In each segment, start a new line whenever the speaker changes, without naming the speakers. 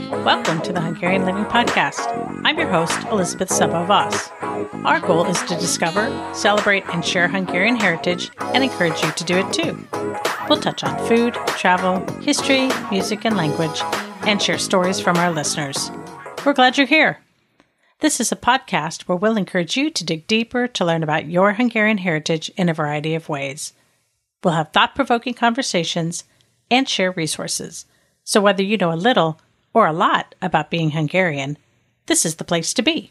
Welcome to the Hungarian Living Podcast. I'm your host, Elizabeth Sabo-Voss. Our goal is to discover, celebrate, and share Hungarian heritage and encourage you to do it too. We'll touch on food, travel, history, music, and language, and share stories from our listeners. We're glad you're here. This is a podcast where we'll encourage you to dig deeper to learn about your Hungarian heritage in a variety of ways. We'll have thought-provoking conversations and share resources. So whether you know a little or a lot about being Hungarian, this is the place to be.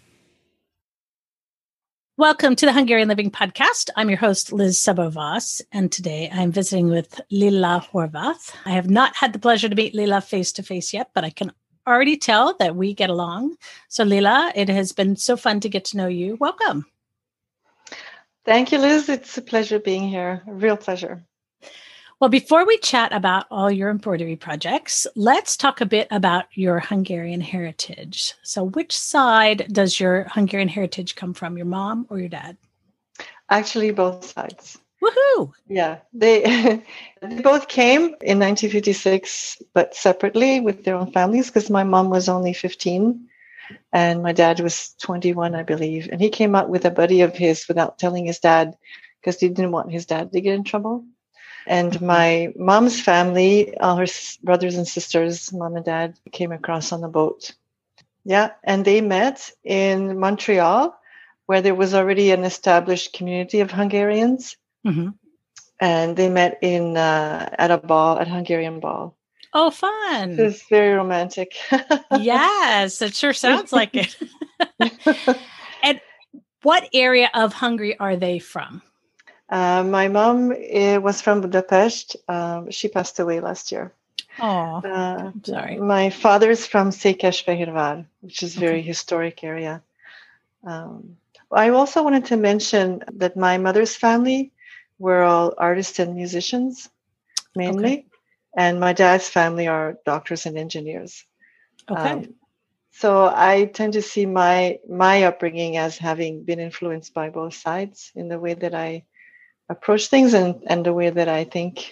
Welcome to the Hungarian Living Podcast. I'm your host, Liz Sabo-Voss, and today I'm visiting with Lilla Horváth. I have not had the pleasure to meet Lilla face-to-face yet, but I can already tell that we get along. So Lilla, it has been so fun to get to know you. Welcome.
Thank you, Liz. It's a pleasure being here. A real pleasure.
Well, before we chat about all your embroidery projects, let's talk a bit about your Hungarian heritage. So which side does your Hungarian heritage come from, your mom or your dad?
Actually, both sides.
Woohoo!
Yeah, they both came in 1956, but separately with their own families, because my mom was only 15 and my dad was 21, I believe. And he came out with a buddy of his without telling his dad because he didn't want his dad to get in trouble. And my mom's family, all her brothers and sisters, mom and dad, came across on the boat. Yeah, and they met in Montreal, where there was already an established community of Hungarians. Mm-hmm. And they met in at a ball, at Hungarian ball.
Oh, fun.
It was very romantic.
Yes, it sure sounds like it. And what area of Hungary are they from?
My mom was from Budapest. She passed away last year.
Oh, I'm sorry.
My father's from Székesfehérvár, which is a very historic area. I also wanted to mention that my mother's family were all artists and musicians, mainly. And my dad's family are doctors and engineers.
Okay.
So I tend to see my upbringing as having been influenced by both sides in the way that I approach things and the way that I think.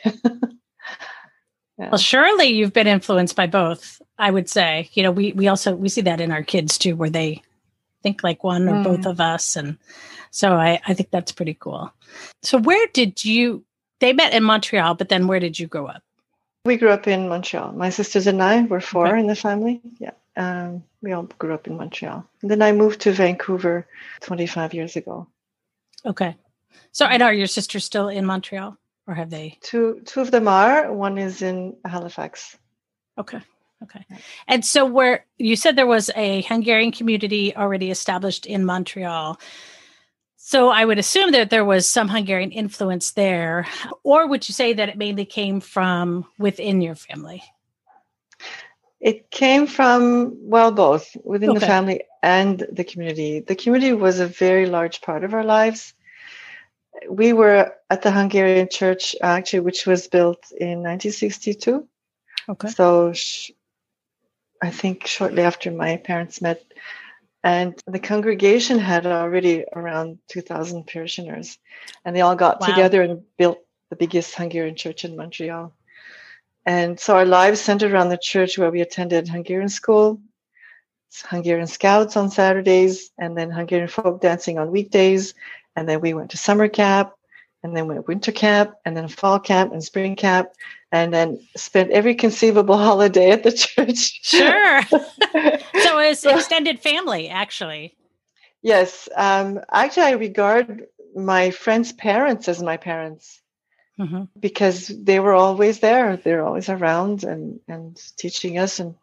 Yeah.
Well, surely you've been influenced by both, I would say. You know, we see that in our kids too, where they think like one or both of us. And so I think that's pretty cool. So they met in Montreal, but then where did you grow up?
We grew up in Montreal. My sisters and I were four in the family. Yeah. We all grew up in Montreal. And then I moved to Vancouver 25 years ago. Okay.
So are your sisters still in Montreal, or have they?
Two of them are. One is in Halifax.
Okay. And so where you said there was a Hungarian community already established in Montreal. So I would assume that there was some Hungarian influence there, or would you say that it mainly came from within your family?
It came from, both within the family and the community. The community was a very large part of our lives. We were at the Hungarian church, actually, which was built in 1962. Okay. So I think shortly after my parents met. And the congregation had already around 2,000 parishioners. And they all got together and built the biggest Hungarian church in Montreal. And so our lives centered around the church, where we attended Hungarian school, Hungarian scouts on Saturdays, and then Hungarian folk dancing on weekdays. And then we went to summer camp, and then went winter camp, and then fall camp and spring camp, and then spent every conceivable holiday at the church.
Sure. So it's extended family, actually.
Yes. Actually, I regard my friends' parents as my parents because they were always there. They're always around and teaching us and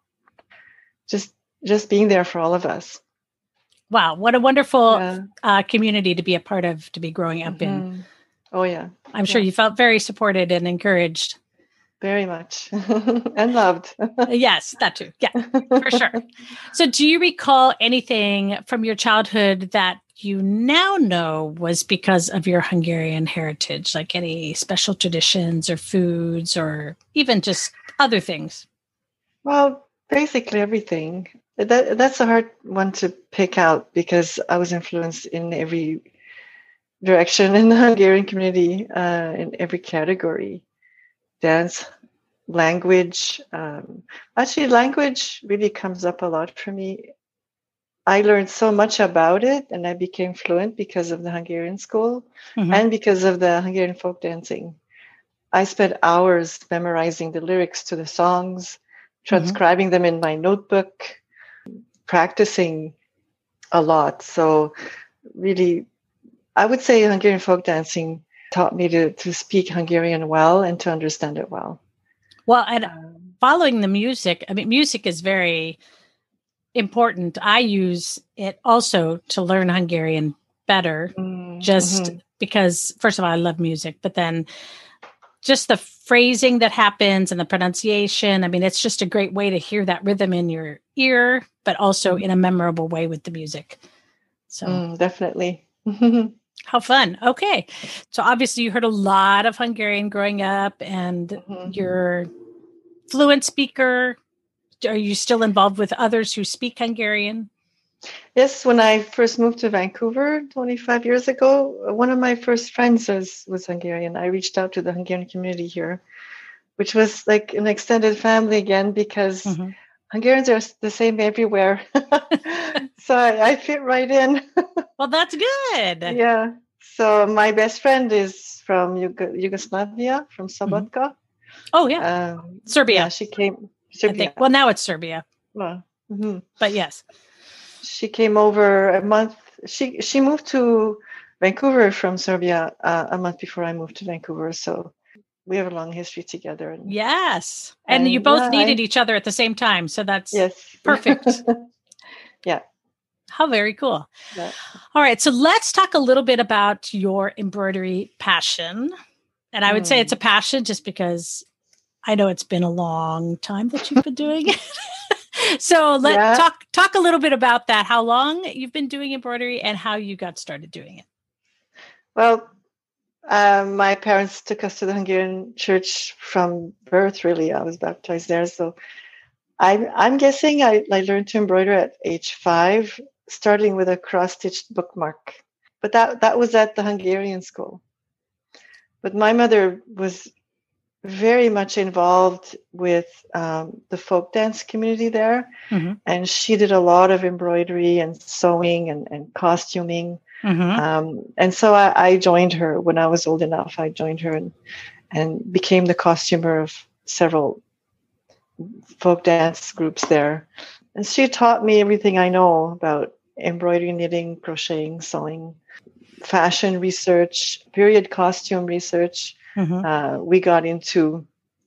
just being there for all of us.
Wow, what a wonderful community to be a part of, to be growing up in.
Oh, yeah.
I'm sure you felt very supported and encouraged.
Very much. And loved.
Yes, that too. Yeah, for sure. So do you recall anything from your childhood that you now know was because of your Hungarian heritage, like any special traditions or foods or even just other things?
Well, basically everything. That's a hard one to pick out because I was influenced in every direction in the Hungarian community, in every category. Dance, language. Actually, language really comes up a lot for me. I learned so much about it, and I became fluent because of the Hungarian school and because of the Hungarian folk dancing. I spent hours memorizing the lyrics to the songs, transcribing them in my notebook, practicing a lot. So really, I would say Hungarian folk dancing taught me to speak Hungarian well and to understand it well.
Well, and following the music, I mean, music is very important. I use it also to learn Hungarian better, just because, first of all, I love music, but then just the phrasing that happens and the pronunciation. I mean, it's just a great way to hear that rhythm in your ear, but also in a memorable way with the music. So
definitely.
How fun. Okay. So obviously you heard a lot of Hungarian growing up, and you're fluent speaker. Are you still involved with others who speak Hungarian?
Yes, when I first moved to Vancouver 25 years ago, one of my first friends was Hungarian. I reached out to the Hungarian community here, which was like an extended family again, because Hungarians are the same everywhere. So I fit right in.
Well, that's good.
Yeah. So my best friend is from Yugoslavia, from Sobotka.
Oh, yeah. Serbia.
Yeah, she came. Serbia.
Well, now it's Serbia.
Well,
but yes.
She came over a month. She moved to Vancouver from Serbia a month before I moved to Vancouver. So we have a long history together.
Yes. And you both needed each other at the same time. So that's perfect.
Yeah.
How very cool.
Yeah.
All right. So let's talk a little bit about your embroidery passion. And I would say it's a passion just because I know it's been a long time that you've been doing it. So let's talk a little bit about that, how long you've been doing embroidery and how you got started doing it.
Well, my parents took us to the Hungarian church from birth, really. I was baptized there. So I'm guessing I learned to embroider at age 5, starting with a cross-stitched bookmark. But that was at the Hungarian school. But my mother was very much involved with the folk dance community there. And she did a lot of embroidery and sewing and costuming. And so I joined her when I was old enough. I joined her and became the costumer of several folk dance groups there. And she taught me everything I know about embroidery, knitting, crocheting, sewing, fashion research, period costume research. We got into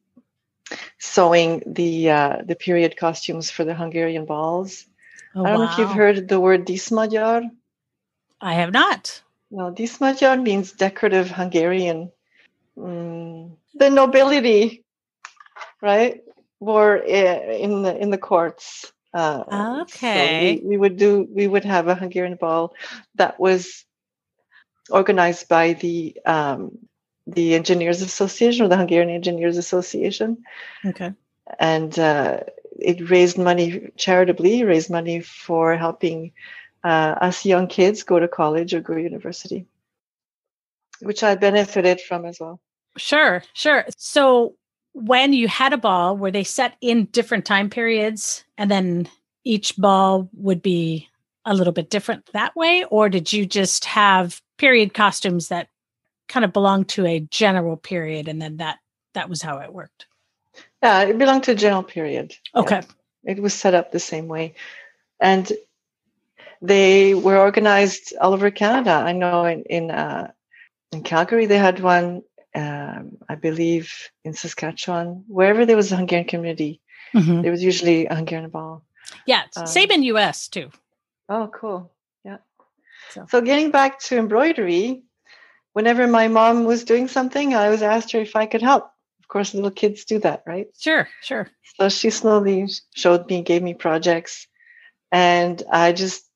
sewing the period costumes for the Hungarian balls. I don't know if you've heard the word díszmagyar.
I have not.
No, díszmagyar means decorative Hungarian. The nobility, right, were in the courts.
Okay.
So we would have a Hungarian ball that was organized by the Engineers Association, or the Hungarian Engineers Association.
Okay.
And it raised money charitably, raised money for helping us young kids go to college or go to university, which I benefited from as well.
Sure. So when you had a ball, were they set in different time periods, and then each ball would be a little bit different that way? Or did you just have period costumes that kind of belonged to a general period, and then that was how it worked?
Yeah, it belonged to a general period.
Okay.
Yeah. It was set up the same way. And they were organized all over Canada. I know in Calgary they had one, I believe in Saskatchewan. Wherever there was a Hungarian community, there was usually a Hungarian ball.
Yeah, same in US too.
Oh, cool. Yeah. So getting back to embroidery, whenever my mom was doing something, I always asked her if I could help. Of course, little kids do that, right?
Sure.
So she slowly showed me, gave me projects, and I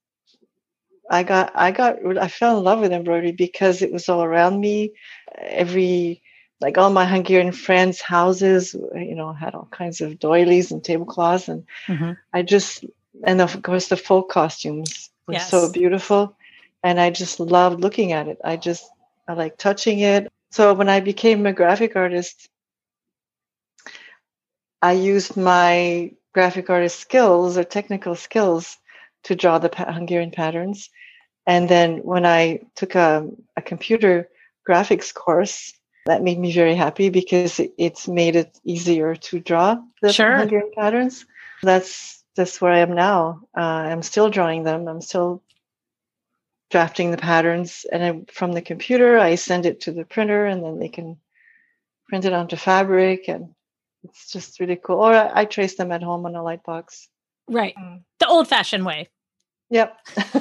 fell in love with embroidery because it was all around me. Like all my Hungarian friends' houses, had all kinds of doilies and tablecloths, and and of course the folk costumes were so beautiful, and I just loved looking at it. I like touching it. So when I became a graphic artist, I used my graphic artist skills or technical skills to draw the Hungarian patterns. And then when I took a computer graphics course, that made me very happy because it's made it easier to draw the Hungarian patterns. That's where I am now. I'm still drawing them. I'm still drafting the patterns. And from the computer, I send it to the printer, and then they can print it onto fabric. And it's just really cool. Or I trace them at home on a light box.
Right. The old-fashioned way.
Yep.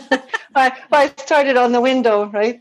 I started on the window, right?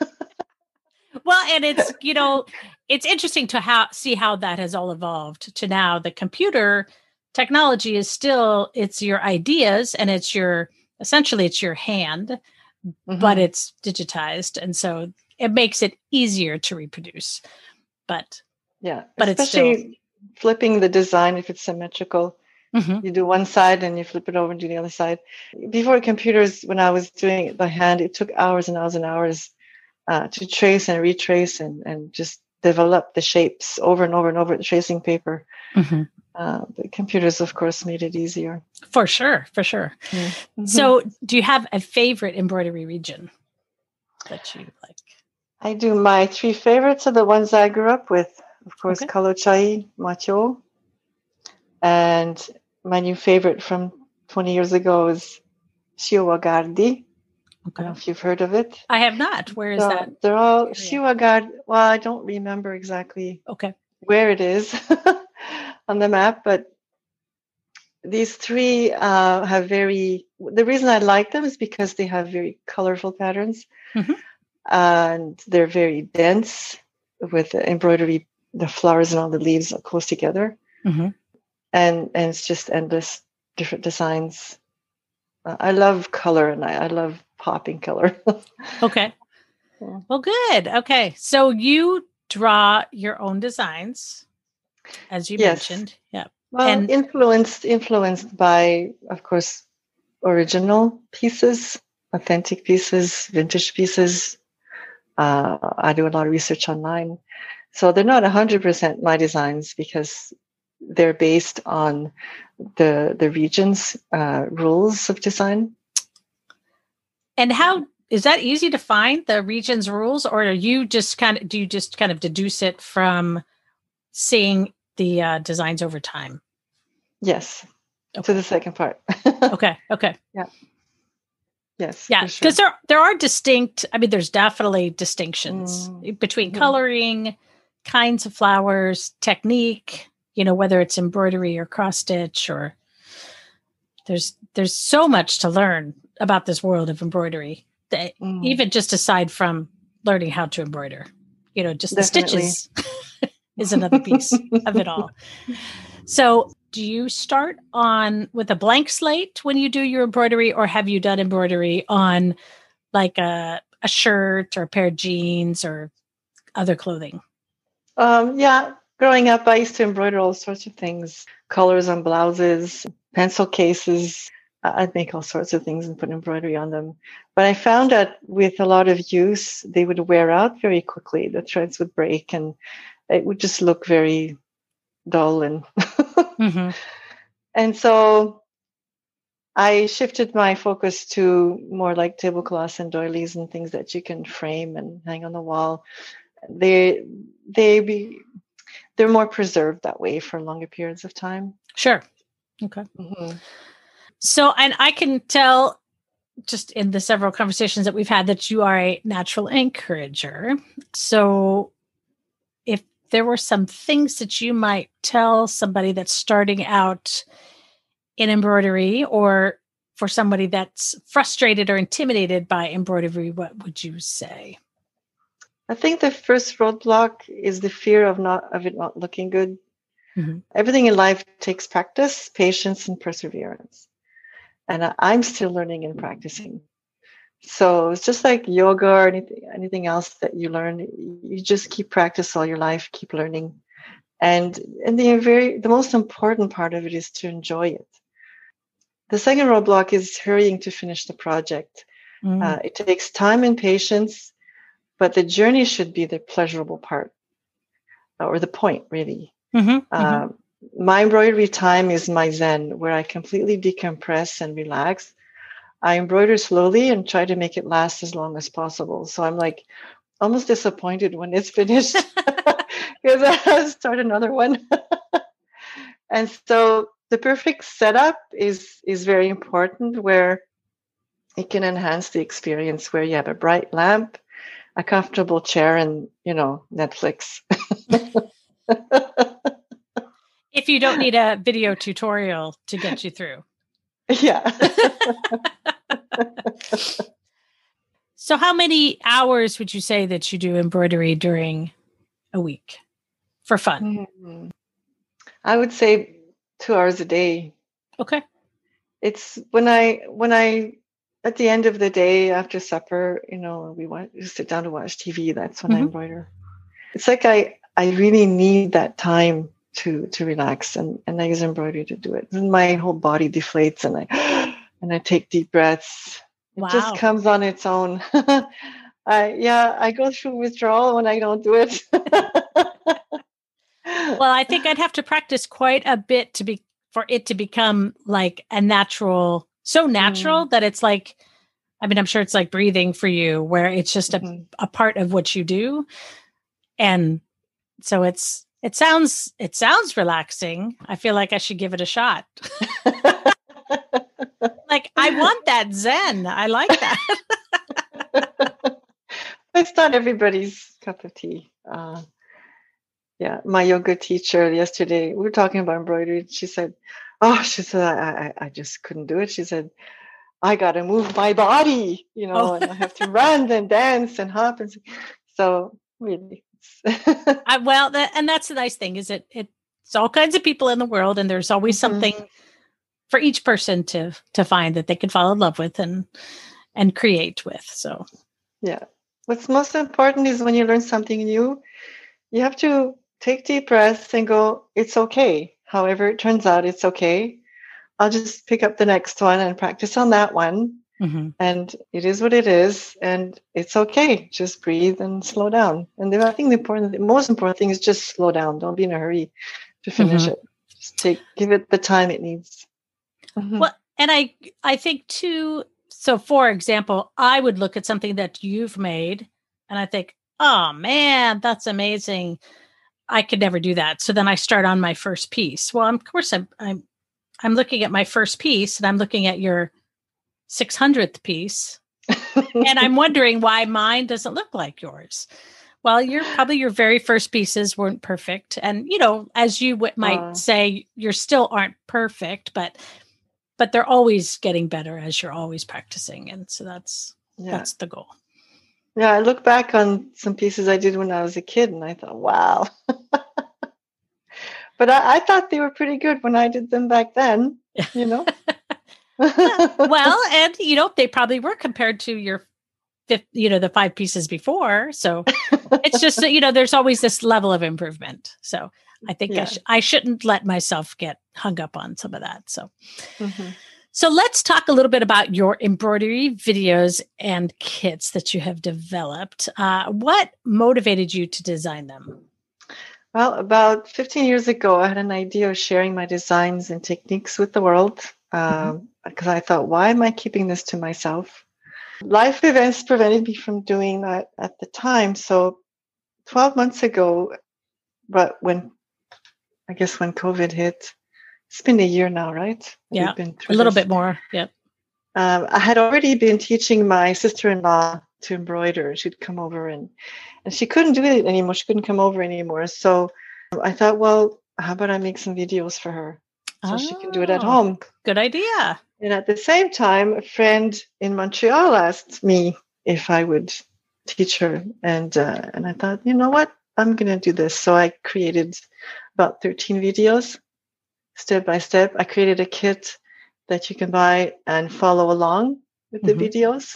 Well, and it's, it's interesting to see how that has all evolved to now. The computer technology is still, it's your ideas and essentially it's your hand, but it's digitized. And so it makes it easier to reproduce. But
especially
it's still
flipping the design if it's symmetrical. You do one side and you flip it over and do the other side. Before computers, when I was doing it by hand, it took hours and hours and hours to trace and retrace and just develop the shapes over and over and over the tracing paper. The computers, of course, made it easier.
For sure. So do you have a favorite embroidery region that you like?
I do. My three favorites are the ones I grew up with. Of course, Kalocsai, Matyó. And my new favorite from 20 years ago is Sióvárdi. I don't know if you've heard of it.
I have not. Where is that?
They're all Sióvárdi. Well, I don't remember exactly where it is on the map, but these three have the reason I like them is because they have very colorful patterns and they're very dense with the embroidery, the flowers and all the leaves are close together. And it's just endless different designs. I love color and I love popping color.
Okay. Well, good. Okay. So you draw your own designs, as you mentioned. Yeah.
Well, and influenced by, of course, original pieces, authentic pieces, vintage pieces. I do a lot of research online. So they're not 100% my designs because they're based on the region's rules of design.
And how is that easy to find, the region's rules, or do you just kind of deduce it from seeing the designs over time?
Yes. To the second part.
Okay.
Yeah. Yes.
Yeah, because there are distinct. I mean, there's definitely distinctions between coloring, kinds of flowers, technique. Whether it's embroidery or cross stitch, or there's so much to learn about this world of embroidery. That even just aside from learning how to embroider, just
Definitely.
The stitches is another piece of it all. So, do you start with a blank slate when you do your embroidery, or have you done embroidery on like a shirt or a pair of jeans or other clothing?
Yeah. Growing up, I used to embroider all sorts of things, colors on blouses, pencil cases. I'd make all sorts of things and put embroidery on them. But I found that with a lot of use, they would wear out very quickly. The threads would break and it would just look very dull. And and so I shifted my focus to more like tablecloths and doilies and things that you can frame and hang on the wall. They're more preserved that way for longer periods of time.
Sure. Okay. So, and I can tell just in the several conversations that we've had that you are a natural encourager. So if there were some things that you might tell somebody that's starting out in embroidery, or for somebody that's frustrated or intimidated by embroidery, what would you say?
I think the first roadblock is the fear of it not looking good. Everything in life takes practice, patience, and perseverance. And I'm still learning and practicing. So it's just like yoga or anything else that you learn. You just keep practice all your life, keep learning. And the most important part of it is to enjoy it. The second roadblock is hurrying to finish the project. It takes time and patience. But the journey should be the pleasurable part, or the point, really. my embroidery time is my zen, where I completely decompress and relax. I embroider slowly and try to make it last as long as possible. So I'm like almost disappointed when it's finished because I have to start another one. And so the perfect setup is very important, where it can enhance the experience, where you have a bright lamp, a comfortable chair, and Netflix.
If you don't need a video tutorial to get you through.
Yeah.
So how many hours would you say that you do embroidery during a week for fun?
I would say 2 hours a day.
Okay.
It's when I at the end of the day after supper, we sit down to watch TV. That's when I embroider. It's like I really need that time to relax, and I use embroidery to do it. And my whole body deflates, and I take deep breaths. It just comes on its own. I go through withdrawal when I don't do it.
Well, I think I'd have to practice quite a bit for it to become like a natural, so natural that it's like, I mean, I'm sure it's like breathing for you, where it's just a part of what you do. And so it sounds relaxing. I feel like I should give it a shot. Like, I want that zen. I like that.
It's not everybody's cup of tea. Yeah, my yoga teacher yesterday, we were talking about embroidery. She said, I just couldn't do it. She said, I got to move my body, and I have to run and dance and hop. And so really.
And that's the nice thing is it's all kinds of people in the world, and there's always something for each person to find that they can fall in love with and create with. So,
yeah. What's most important is when you learn something new, you have to take deep breaths and go, it's okay. However it turns out, it's okay. I'll just pick up the next one and practice on that one. And it is what it is. And it's okay. Just breathe and slow down. And I think the most important thing is just slow down. Don't be in a hurry to finish it. Just give it the time it needs.
Well, and I think too, so for example, I would look at something that you've made and I think, oh man, that's amazing. I could never do that. So then I start on my first piece. Well, of course I'm looking at my first piece and I'm looking at your 600th piece and I'm wondering why mine doesn't look like yours. Well, your very first pieces weren't perfect. And, as you might say, you still aren't perfect, but they're always getting better as you're always practicing. And so that's the goal.
Yeah, I look back on some pieces I did when I was a kid and I thought, wow. But I thought they were pretty good when I did them back then,
Well, and, they probably were compared to your the 5 pieces before. So it's just, there's always this level of improvement. So I think I shouldn't let myself get hung up on some of that. So, So let's talk a little bit about your embroidery videos and kits that you have developed. What motivated you to design them?
Well, about 15 years ago, I had an idea of sharing my designs and techniques with the world because I thought, why am I keeping this to myself? Life events prevented me from doing that at the time. So 12 months ago, but when COVID hit, it's been a year now, right?
Yeah, a little bit more. Yep.
I had already been teaching my sister-in-law to embroider. She'd come over and she couldn't do it anymore. She couldn't come over anymore. So I thought, well, how about I make some videos for her so she can do it at home?
Good idea.
And at the same time, a friend in Montreal asked me if I would teach her. And I thought, you know what? I'm going to do this. So I created about 13 videos, step by step. I created a kit that you can buy and follow along with the videos.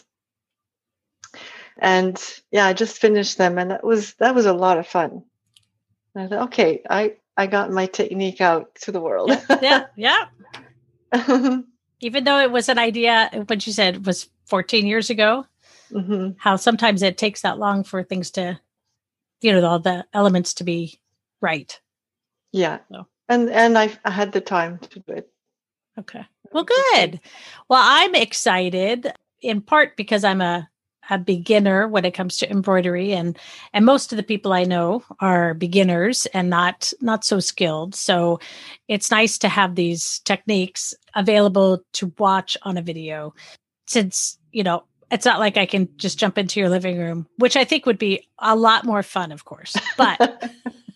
And I just finished them, and that was a lot of fun. And I thought, okay, I got my technique out to the world.
Yeah. Even though it was an idea, what you said was 14 years ago, how sometimes it takes that long for things to, all the elements to be right.
Yeah. And I had the time to do it.
Okay. Well, good. Well, I'm excited in part because I'm a beginner when it comes to embroidery, and most of the people I know are beginners and not so skilled. So it's nice to have these techniques available to watch on a video, since, it's not like I can just jump into your living room, which I think would be a lot more fun, of course. But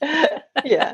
yeah.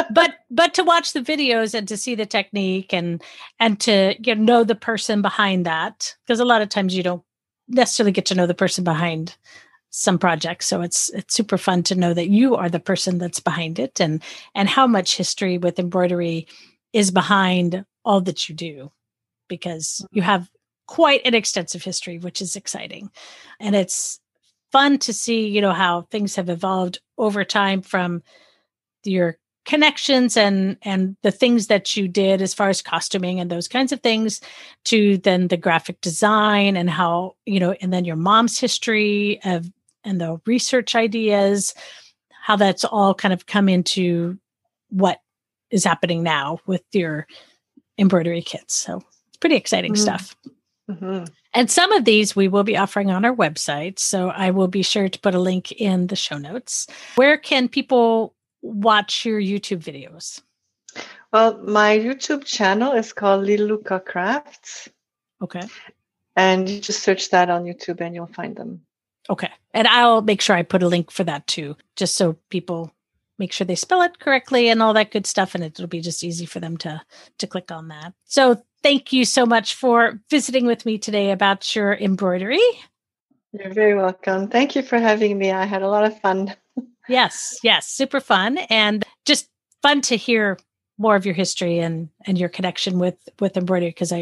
but to watch the videos and to see the technique and to know the person behind that, because a lot of times you don't necessarily get to know the person behind some projects. So it's super fun to know that you are the person that's behind it, and how much history with embroidery is behind all that you do, because you have quite an extensive history, which is exciting. And it's fun to see, how things have evolved over time, from your connections and the things that you did as far as costuming and those kinds of things, to then the graphic design and how, and then your mom's history of, and the research ideas, how that's all kind of come into what is happening now with your embroidery kits. So it's pretty exciting stuff. Mm-hmm. And some of these we will be offering on our website. So I will be sure to put a link in the show notes. Where can people watch your YouTube videos?
Well, my YouTube channel is called Liluka Crafts.
Okay.
And you just search that on YouTube and you'll find them.
Okay. And I'll make sure I put a link for that too, just so people make sure they spell it correctly and all that good stuff. And it'll be just easy for them to click on that. So thank you so much for visiting with me today about your embroidery.
You're very welcome. Thank you for having me. I had a lot of fun.
Yes, super fun, and just fun to hear more of your history and your connection with embroidery, because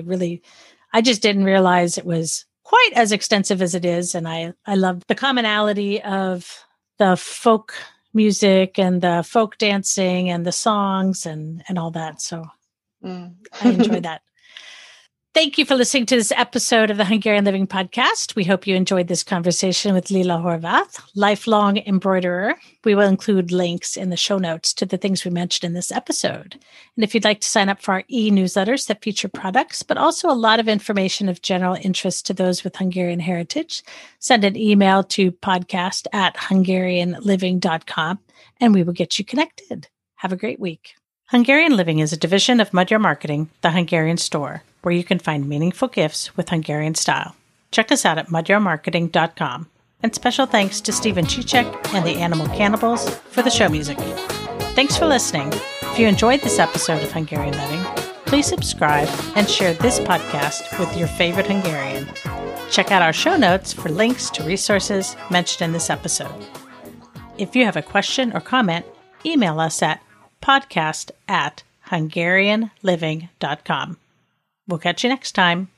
I just didn't realize it was quite as extensive as it is. And I love the commonality of the folk music and the folk dancing and the songs and all that. So I enjoy that. Thank you for listening to this episode of the Hungarian Living Podcast. We hope you enjoyed this conversation with Lila Horváth, lifelong embroiderer. We will include links in the show notes to the things we mentioned in this episode. And if you'd like to sign up for our e-newsletters that feature products, but also a lot of information of general interest to those with Hungarian heritage, send an email to podcast@hungarianliving.com and we will get you connected. Have a great week. Hungarian Living is a division of Magyar Marketing, the Hungarian store, where you can find meaningful gifts with Hungarian style. Check us out at magyarmarketing.com. And special thanks to Stephen Chichek and the Animal Cannibals for the show music. Thanks for listening. If you enjoyed this episode of Hungarian Living, please subscribe and share this podcast with your favorite Hungarian. Check out our show notes for links to resources mentioned in this episode. If you have a question or comment, email us at podcast@hungarianliving.com. We'll catch you next time.